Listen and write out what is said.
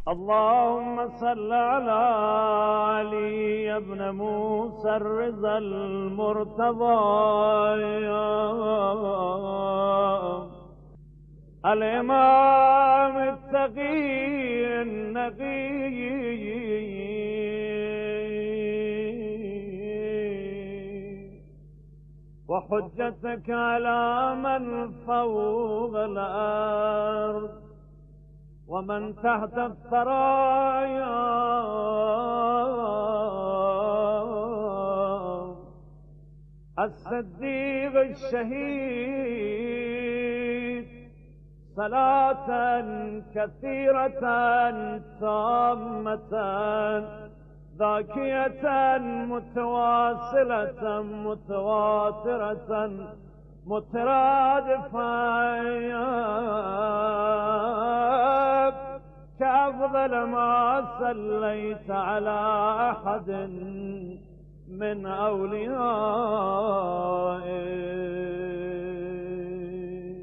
اللهم صل على علي بن موسى الرضا المرتضى الإمام التقي النقي وحجتك على من فوق الأرض ومن تحت الثرايا الصديق الشهيد صلاة كثيرة تامة ذاكية متواصلة متواترة مترادفة كأفضل ما صليت على أحد من أولياء